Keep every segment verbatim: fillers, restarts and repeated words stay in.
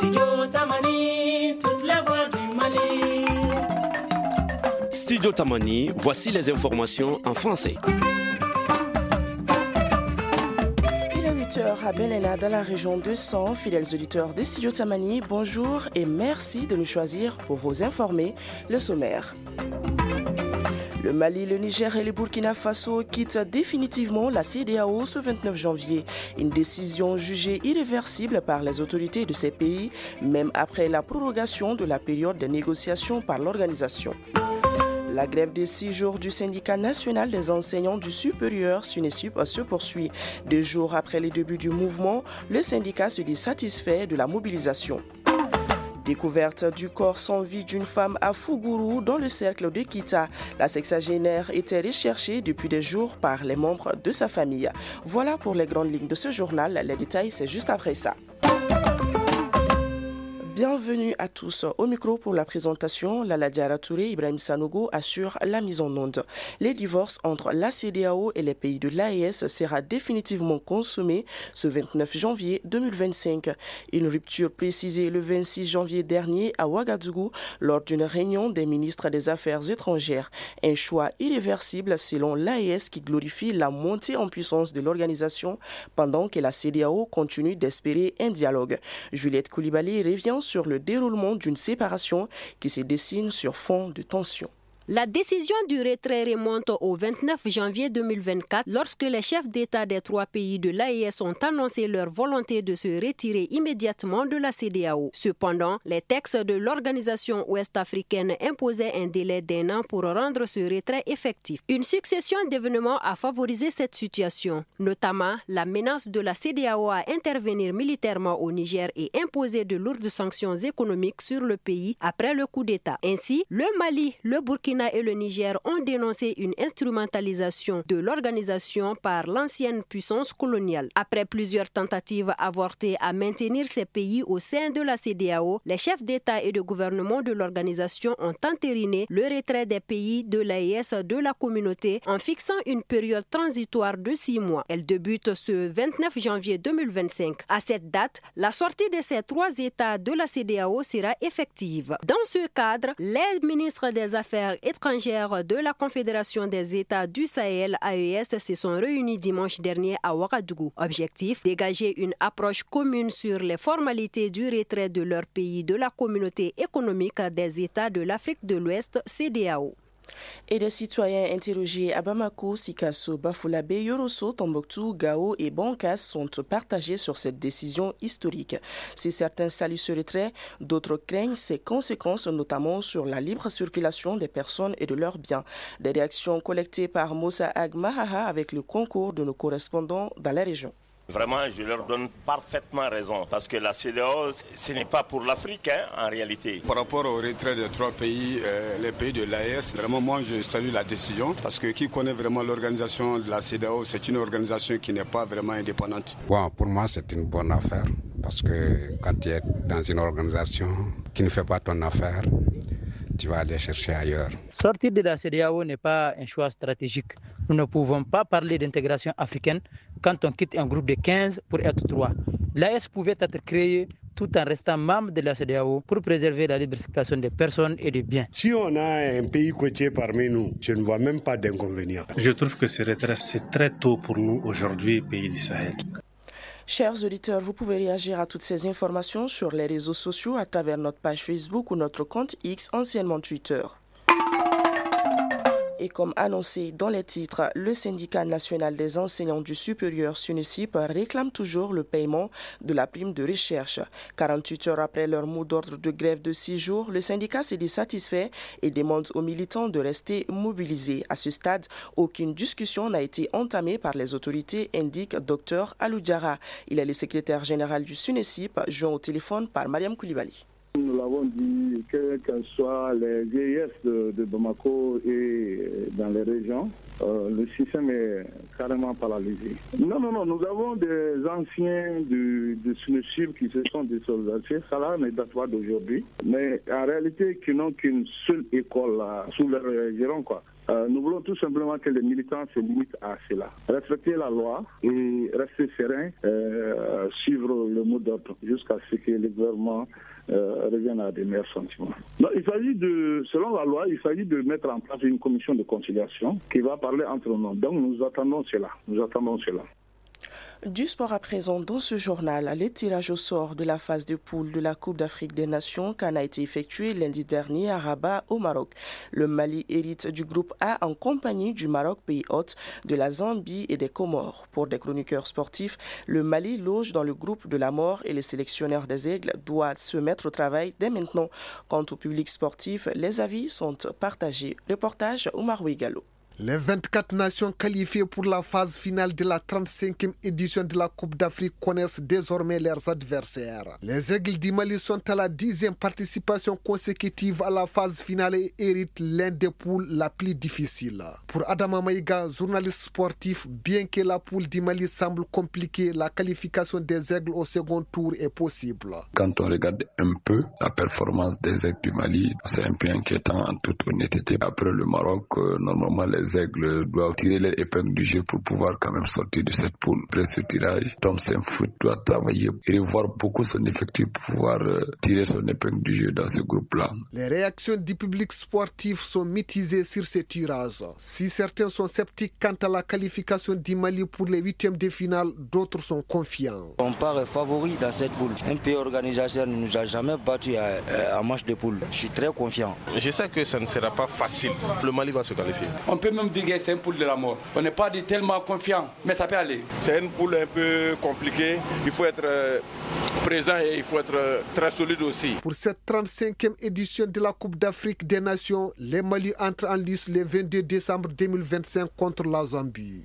Studio Tamani, toutes les voix du Mali. Studio Tamani, voici les informations en français. Il est huit heures à Benena, dans la région deux cents. Fidèles auditeurs des Studio Tamani, bonjour et merci de nous choisir pour vous informer. Le sommaire. Le Mali, le Niger et le Burkina Faso quittent définitivement la C E D E A O ce vingt-neuf janvier. Une décision jugée irréversible par les autorités de ces pays, même après la prorogation de la période de négociation par l'organisation. La grève de six jours du syndicat national des enseignants du supérieur SUNESUP se poursuit. Deux jours après le début du mouvement, le syndicat se dit satisfait de la mobilisation. Découverte du corps sans vie d'une femme à Fougourou dans le cercle de Kita. La sexagénaire était recherchée depuis des jours par les membres de sa famille. Voilà pour les grandes lignes de ce journal. Les détails, c'est juste après ça. Bienvenue à tous. Au micro pour la présentation, Lala Diara Touré, Ibrahim Sanogo assure la mise en onde. Les divorces entre la C E D E A O et les pays de l'A E S sera définitivement consommé ce vingt-neuf janvier deux mille vingt-cinq. Une rupture précisée le vingt-six janvier dernier à Ouagadougou lors d'une réunion des ministres des Affaires étrangères. Un choix irréversible selon l'A E S qui glorifie la montée en puissance de l'organisation pendant que la C E D E A O continue d'espérer un dialogue. Juliette Koulibaly revient sur le déroulement d'une séparation qui se dessine sur fond de tension. La décision du retrait remonte au vingt-neuf janvier deux mille vingt-quatre lorsque les chefs d'État des trois pays de l'A E S ont annoncé leur volonté de se retirer immédiatement de la C E D E A O. Cependant, les textes de l'organisation ouest-africaine imposaient un délai d'un an pour rendre ce retrait effectif. Une succession d'événements a favorisé cette situation, notamment la menace de la C E D E A O à intervenir militairement au Niger et imposer de lourdes sanctions économiques sur le pays après le coup d'État. Ainsi, le Mali, le Burkina et le Niger ont dénoncé une instrumentalisation de l'organisation par l'ancienne puissance coloniale. Après plusieurs tentatives avortées à maintenir ces pays au sein de la C E D E A O, les chefs d'État et de gouvernement de l'organisation ont entériné le retrait des pays de l'A E S de la communauté en fixant une période transitoire de six mois. Elle débute ce vingt-neuf janvier deux mille vingt-cinq. À cette date, la sortie de ces trois États de la C E D E A O sera effective. Dans ce cadre, les ministres des Affaires étrangères de la Confédération des États du Sahel, A E S, se sont réunis dimanche dernier à Ouagadougou. Objectif, dégager une approche commune sur les formalités du retrait de leur pays de la communauté économique des États de l'Afrique de l'Ouest, C E D E A O. Et des citoyens interrogés à Bamako, Sikasso, Bafoulabé, Yorosso, Tombouctou, Gao et Bankas sont partagés sur cette décision historique. Si certains saluent ce retrait, d'autres craignent ses conséquences, notamment sur la libre circulation des personnes et de leurs biens. Des réactions collectées par Moussa Ag Mahaha avec le concours de nos correspondants dans la région. Vraiment, je leur donne parfaitement raison parce que la C E D E A O, ce n'est pas pour l'Afrique hein, en réalité. Par rapport au retrait des trois pays, euh, les pays de l'A E S, vraiment moi je salue la décision parce que qui connaît vraiment l'organisation de la C E D E A O, c'est une organisation qui n'est pas vraiment indépendante. Bon, pour moi c'est une bonne affaire parce que quand tu es dans une organisation qui ne fait pas ton affaire, tu vas aller chercher ailleurs. Sortir de la C E D E A O n'est pas un choix stratégique. Nous ne pouvons pas parler d'intégration africaine quand on quitte un groupe de quinze pour être trois. L'A E S pouvait être créée tout en restant membre de la C E D E A O pour préserver la libre circulation des personnes et des biens. Si on a un pays côtier parmi nous, je ne vois même pas d'inconvénient. Je trouve que ce retrait, c'est très tôt pour nous aujourd'hui, pays du Sahel. Chers auditeurs, vous pouvez réagir à toutes ces informations sur les réseaux sociaux à travers notre page Facebook ou notre compte X, anciennement Twitter. Et comme annoncé dans les titres, le syndicat national des enseignants du supérieur SUNESUP réclame toujours le paiement de la prime de recherche. quarante-huit heures après leur mot d'ordre de grève de six jours, le syndicat s'est dit satisfait et demande aux militants de rester mobilisés. À ce stade, aucune discussion n'a été entamée par les autorités, indique Dr Aloudjara. Il est le secrétaire général du SUNESUP, joint au téléphone par Mariam Koulibaly. Nous l'avons dit, quels que soient les V I S de, de Bamako et dans les régions, euh, le système est carrément paralysé. Non, non, non, nous avons des anciens du, du SUNESUP qui se sont dissociés, ça là ne date pas d'aujourd'hui, mais en réalité qui n'ont qu'une seule école là, sous leur giron, quoi. Euh, nous voulons tout simplement que les militants se limitent à cela. Respecter la loi et rester serein, euh, suivre le mot d'ordre jusqu'à ce que le gouvernement euh, revienne à des meilleurs sentiments. Donc, il s'agit de, selon la loi, il s'agit de mettre en place une commission de conciliation qui va parler entre nous. Donc nous attendons cela. Nous attendons cela. Du sport à présent, dans ce journal, les tirages au sort de la phase de poule de la Coupe d'Afrique des Nations qu'en a été effectué lundi dernier à Rabat au Maroc. Le Mali hérite du groupe A en compagnie du Maroc, pays hôte, de la Zambie et des Comores. Pour des chroniqueurs sportifs, le Mali loge dans le groupe de la mort et les sélectionneurs des Aigles doivent se mettre au travail dès maintenant. Quant au public sportif, les avis sont partagés. Reportage Omar Ouigalo. Les vingt-quatre nations qualifiées pour la phase finale de la trente-cinquième édition de la Coupe d'Afrique connaissent désormais leurs adversaires. Les Aigles du Mali sont à la dixième participation consécutive à la phase finale et héritent l'un des poules la plus difficile. Pour Adama Maïga, journaliste sportif, bien que la poule du Mali semble compliquée, la qualification des Aigles au second tour est possible. Quand on regarde un peu la performance des Aigles du Mali, c'est un peu inquiétant en toute honnêteté. Après le Maroc, euh, normalement les Les Aigles doivent tirer leur épingle du jeu pour pouvoir quand même sortir de cette poule. Après ce tirage, Tom Saint-Foot doit travailler et revoir beaucoup son effectif pour pouvoir tirer son épingle du jeu dans ce groupe-là. Les réactions du public sportif sont mitigées sur ces tirages. Si certains sont sceptiques quant à la qualification du Mali pour les huitièmes de finale, d'autres sont confiants. On part favori dans cette poule. Un pays organisateur ne nous a jamais battu à, à match de poule. Je suis très confiant. Je sais que ça ne sera pas facile. Le Mali va se qualifier. On peut même dire que c'est une poule de la mort. On n'est pas tellement confiant, mais ça peut aller. C'est une poule un peu compliquée. Il faut être présent et il faut être très solide aussi. Pour cette trente-cinquième édition de la Coupe d'Afrique des Nations, les Mali entrent en lice le vingt-deux décembre deux mille vingt-cinq contre la Zambie.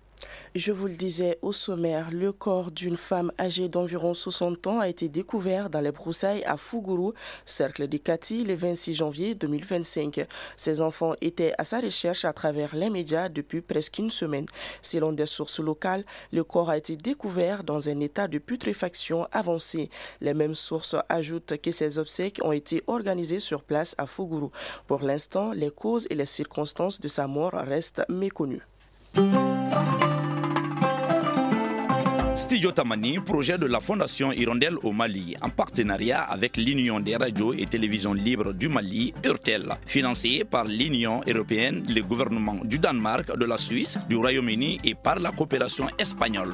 Je vous le disais au sommaire, le corps d'une femme âgée d'environ soixante ans a été découvert dans les broussailles à Fougourou, cercle de Kati, le vingt-six janvier deux mille vingt-cinq. Ses enfants étaient à sa recherche à travers les médias depuis presque une semaine. Selon des sources locales, le corps a été découvert dans un état de putréfaction avancé. Les mêmes sources ajoutent que ces obsèques ont été organisées sur place à Fougourou. Pour l'instant, les causes et les circonstances de sa mort restent méconnues. Studio Tamani, projet de la Fondation Hirondelle au Mali, en partenariat avec l'Union des radios et télévisions libres du Mali, URTEL, financé par l'Union européenne, le gouvernement du Danemark, de la Suisse, du Royaume-Uni et par la coopération espagnole.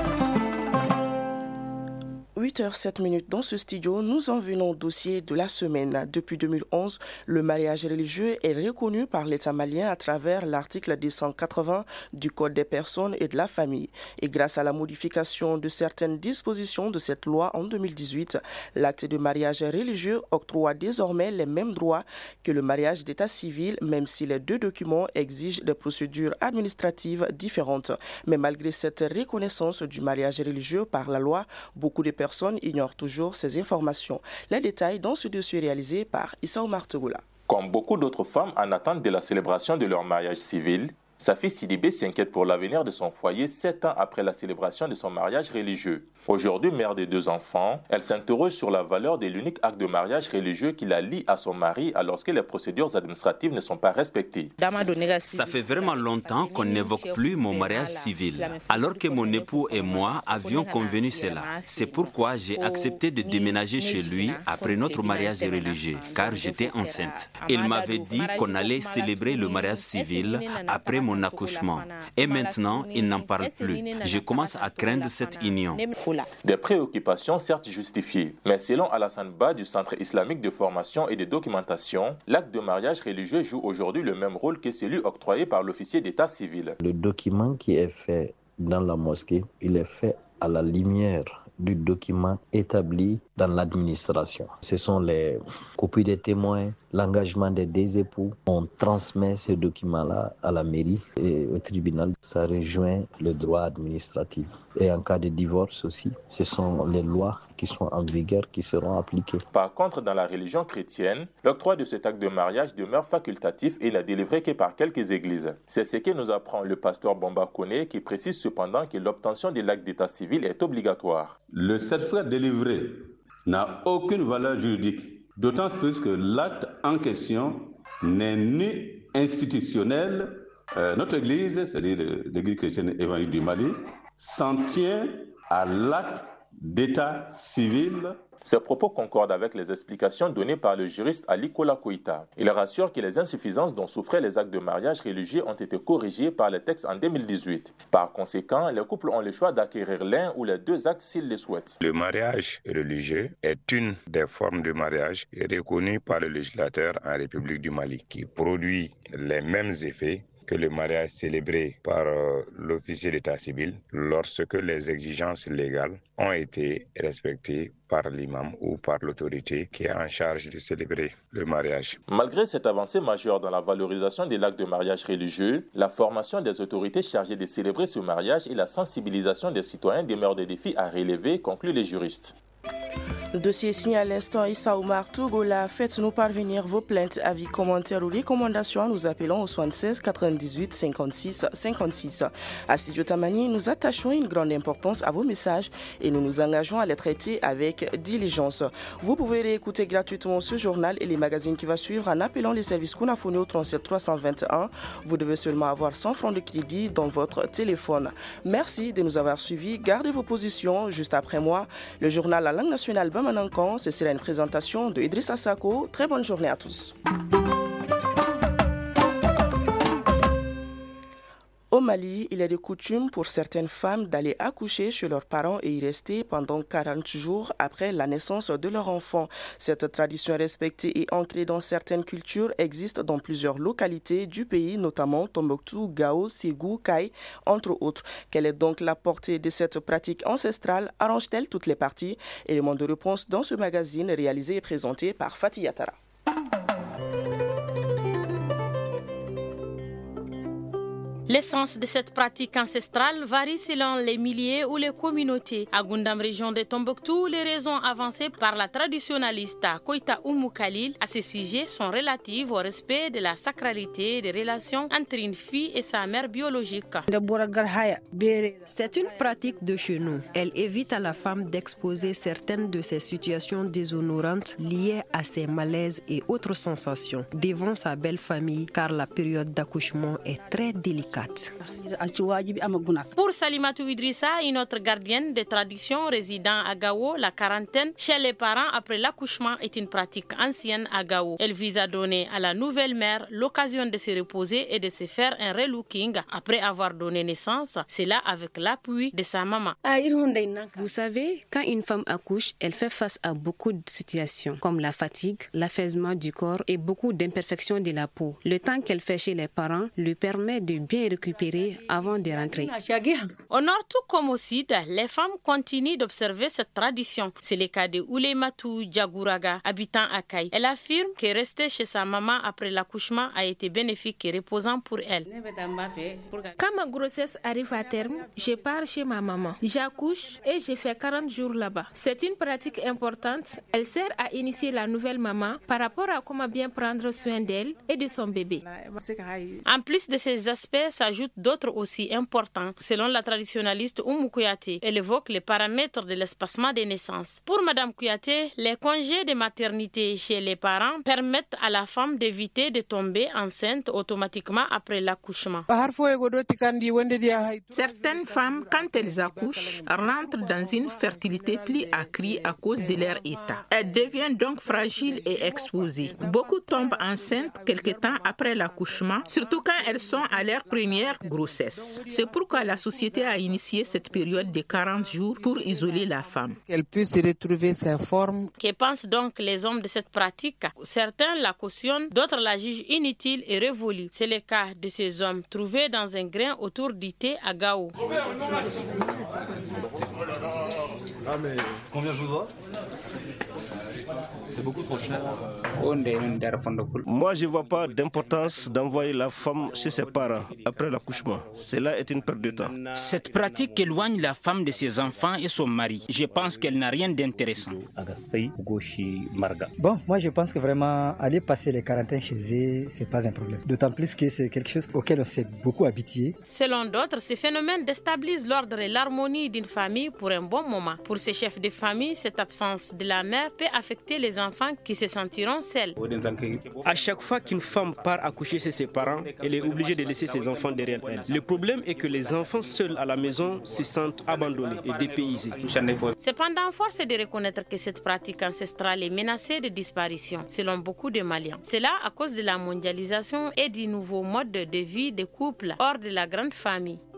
huit heures sept minutes dans ce studio, nous en venons au dossier de la semaine. Depuis deux mille onze, le mariage religieux est reconnu par l'État malien à travers l'article deux cent quatre-vingts du Code des personnes et de la famille. Et grâce à la modification de certaines dispositions de cette loi en deux mille dix-huit, l'acte de mariage religieux octroie désormais les mêmes droits que le mariage d'état civil, même si les deux documents exigent des procédures administratives différentes. Mais malgré cette reconnaissance du mariage religieux par la loi, beaucoup de personnes ignorent toujours ces informations. Les détails dans ce dossier réalisé par Issa Omar Tegoula. Comme beaucoup d'autres femmes en attente de la célébration de leur mariage civil, Safi Sidibé s'inquiète pour l'avenir de son foyer sept ans après la célébration de son mariage religieux. Aujourd'hui mère de deux enfants, elle s'interroge sur la valeur de l'unique acte de mariage religieux qui la lie à son mari alors que les procédures administratives ne sont pas respectées. Ça fait vraiment longtemps qu'on n'évoque plus mon mariage civil, alors que mon époux et moi avions convenu cela. C'est pourquoi j'ai accepté de déménager chez lui après notre mariage religieux, car j'étais enceinte. Il m'avait dit qu'on allait célébrer le mariage civil après mon accouchement. Et maintenant, il n'en parle plus. Je commence à craindre cette union. Des préoccupations certes justifiées, mais selon Alassane Ba du Centre islamique de formation et de documentation, l'acte de mariage religieux joue aujourd'hui le même rôle que celui octroyé par l'officier d'état civil. Le document qui est fait dans la mosquée, il est fait à la lumière du document établi dans l'administration. Ce sont les copies des témoins, l'engagement des deux époux. On transmet ces documents-là à la mairie et au tribunal. Ça rejoint le droit administratif. Et en cas de divorce aussi, ce sont les lois qui sont en vigueur qui seront appliquées. Par contre, dans la religion chrétienne, l'octroi de cet acte de mariage demeure facultatif et n'est délivré que par quelques églises. C'est ce que nous apprend le pasteur Bomba Koné qui précise cependant que l'obtention de l'acte d'état civil est obligatoire. Le certificat délivré n'a aucune valeur juridique, d'autant plus que l'acte en question n'est ni institutionnel, euh, notre Église, c'est-à-dire l'Église chrétienne évangélique du Mali, s'en tient à l'acte d'état civil. Ces propos concordent avec les explications données par le juriste Ali Kola Koïta. Il rassure que les insuffisances dont souffraient les actes de mariage religieux ont été corrigées par les textes en deux mille dix-huit. Par conséquent, les couples ont le choix d'acquérir l'un ou les deux actes s'ils le souhaitent. Le mariage religieux est une des formes de mariage reconnues par le législateur en République du Mali, qui produit les mêmes effets que le mariage célébré par euh, l'officier d'état civil lorsque les exigences légales ont été respectées par l'imam ou par l'autorité qui est en charge de célébrer le mariage. Malgré cette avancée majeure dans la valorisation des actes de mariage religieux, la formation des autorités chargées de célébrer ce mariage et la sensibilisation des citoyens demeurent des défis à relever, concluent les juristes. Le dossier signé à l'instant Issa Oumar Tougola. Faites-nous parvenir vos plaintes, avis, commentaires ou recommandations. Nous appelons au soixante-seize quatre-vingt-dix-huit cinquante-six cinquante-six. À Studio Tamani, nous attachons une grande importance à vos messages et nous nous engageons à les traiter avec diligence. Vous pouvez réécouter gratuitement ce journal et les magazines qui vont suivre en appelant les services Kunafoni au trente-sept trois cent vingt et un. Vous devez seulement avoir cent francs de crédit dans votre téléphone. Merci de nous avoir suivis. Gardez vos positions. Juste après moi, le journal La Langue nationale Bamanan, ce sera une présentation de Idrissa Sako. Très bonne journée à tous. Au Mali, il est de coutume pour certaines femmes d'aller accoucher chez leurs parents et y rester pendant quarante jours après la naissance de leur enfant. Cette tradition respectée et ancrée dans certaines cultures existe dans plusieurs localités du pays, notamment Tombouctou, Gao, Ségou, Kay, entre autres. Quelle est donc la portée de cette pratique ancestrale? Arrange-t-elle toutes les parties? Élément de réponse dans ce magazine réalisé et présenté par Fatih Yatara. L'essence de cette pratique ancestrale varie selon les milliers ou les communautés. À Gundam, région de Tombouctou, les raisons avancées par la traditionnaliste Koïta Oumou Khalil à ce sujet sont relatives au respect de la sacralité des relations entre une fille et sa mère biologique. C'est une pratique de chez nous. Elle évite à la femme d'exposer certaines de ses situations déshonorantes liées à ses malaises et autres sensations devant sa belle famille, car la période d'accouchement est très délicate. Pour Salimatou Idrissa, une autre gardienne des traditions résidant à Gao, la quarantaine chez les parents après l'accouchement est une pratique ancienne à Gao. Elle vise à donner à la nouvelle mère l'occasion de se reposer et de se faire un relooking après avoir donné naissance, cela avec l'appui de sa maman. Vous savez, quand une femme accouche, elle fait face à beaucoup de situations comme la fatigue, l'affaissement du corps et beaucoup d'imperfections de la peau. Le temps qu'elle fait chez les parents lui permet de bien récupérer avant de rentrer. Au nord tout comme au sud, les femmes continuent d'observer cette tradition. C'est le cas de Oulematou Djagouraga, habitant à Kay. Elle affirme que rester chez sa maman après l'accouchement a été bénéfique et reposant pour elle. Quand ma grossesse arrive à terme, je pars chez ma maman. J'accouche et je fais quarante jours là-bas. C'est une pratique importante. Elle sert à initier la nouvelle maman par rapport à comment bien prendre soin d'elle et de son bébé. En plus de ces aspects, s'ajoutent d'autres aussi importants. Selon la traditionnaliste Oumou Kouyaté, elle évoque les paramètres de l'espacement des naissances. Pour Madame Kouyaté, les congés de maternité chez les parents permettent à la femme d'éviter de tomber enceinte automatiquement après l'accouchement. Certaines femmes, quand elles accouchent, rentrent dans une fertilité plus accrue à cause de leur état. Elles deviennent donc fragiles et exposées. Beaucoup tombent enceintes quelque temps après l'accouchement, surtout quand elles sont à leur première grossesse. C'est pourquoi la société a initié cette période de quarante jours pour isoler la femme. Qu'elle puisse retrouver sa forme. Que pensent donc les hommes de cette pratique? Certains la cautionnent, d'autres la jugent inutile et révolue. C'est le cas de ces hommes trouvés dans un grain autour du thé à Gao. Ah mais combien je vous dois? C'est beaucoup trop cher. Moi, je ne vois pas d'importance d'envoyer la femme chez ses parents après l'accouchement. Cela est une perte de temps. Cette pratique éloigne la femme de ses enfants et son mari. Je pense qu'elle n'a rien d'intéressant. Bon, moi je pense que vraiment aller passer les quarantaines chez eux, c'est pas un problème. D'autant plus que c'est quelque chose auquel on s'est beaucoup habitué. Selon d'autres, ces phénomènes déstabilisent l'ordre et l'harmonie d'une famille pour un bon moment. Pour Pour ces chefs de famille, cette absence de la mère peut affecter les enfants qui se sentiront seuls. À chaque fois qu'une femme part accoucher chez ses parents, elle est obligée de laisser ses enfants derrière elle. Le problème est que les enfants seuls à la maison se sentent abandonnés et dépaysés. Cependant, force est de reconnaître que cette pratique ancestrale est menacée de disparition, selon beaucoup de Maliens. Cela à cause de la mondialisation et du nouveau mode de vie des couples hors de la grande famille.